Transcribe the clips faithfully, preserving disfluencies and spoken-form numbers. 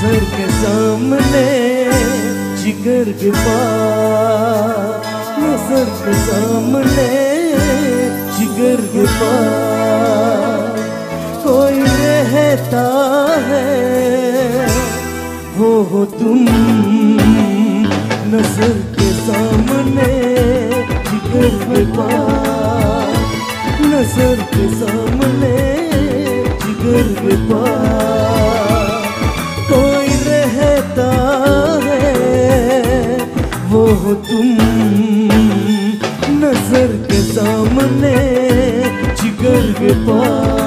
नजर के सामने जिगर के पास, नजर के सामने जिगर के पास कोई रहता है, वो हो तुम। नजर के सामने जिगर के पास, नजर के सामने जिगर के पास कोई रहता है, वो हो तुम। नजर के सामने जिगर के पास।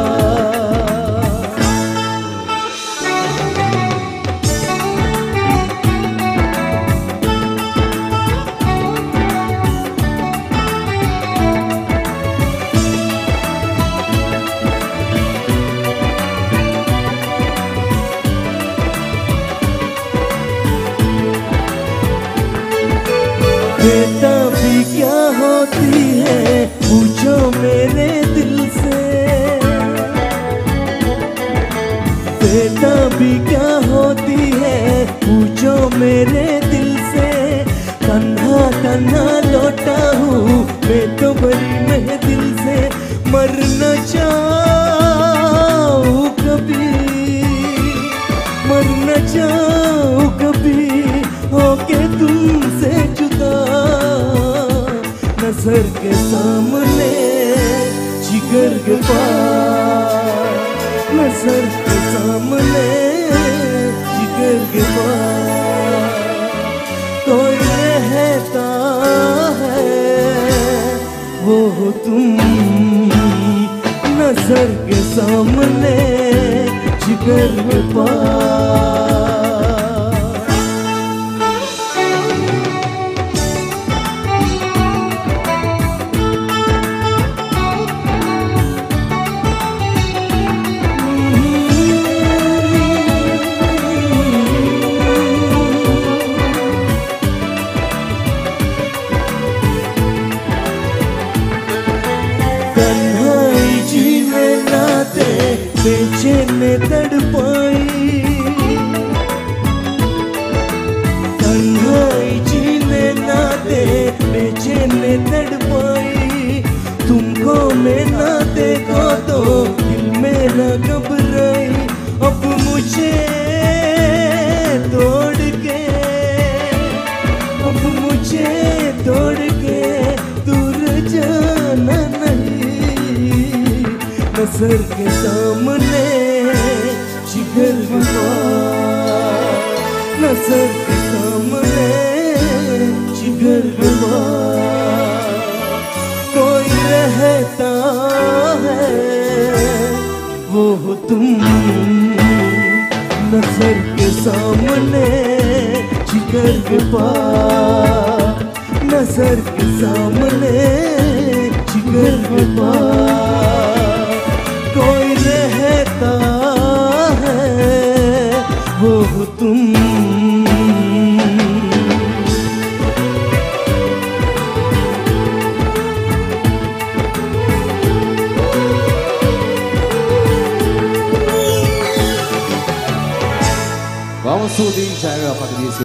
बेटा भी क्या होती है पूछो मेरे दिल से, बेटा भी क्या होती है पूछो मेरे दिल से। तन्हा तन्हा लौटा हूँ मैं तो बड़ी महदिल से, मर न जाऊँ कभी, मर न जाऊँ कभी होके तुमसे जुदा। नजर के सामने जिगर के पास, नजर के सामने जिगर के पास कोई रहता है, वो हो तुम। नजर के सामने जिगर के पास। तन्हाई जीने ना दे बेचैन तड़पाई, तन्हाई जीने ना दे बेचैन तड़पाई। तुमको मैं ना देखो तो दिल मेरा घबराई। अब मुझे तोड़ के, अब मुझे तोड़ के दूर जाना नहीं। नजर के सामने जिगर के पास, नजर के सामने जिगर के पास कोई रहता है, वो हो तुम। नजर के सामने जिगर के पास, नजर के सामने जिगर के पास कोई रहता है, वो हो तुम। Vamos subir, Jaga, para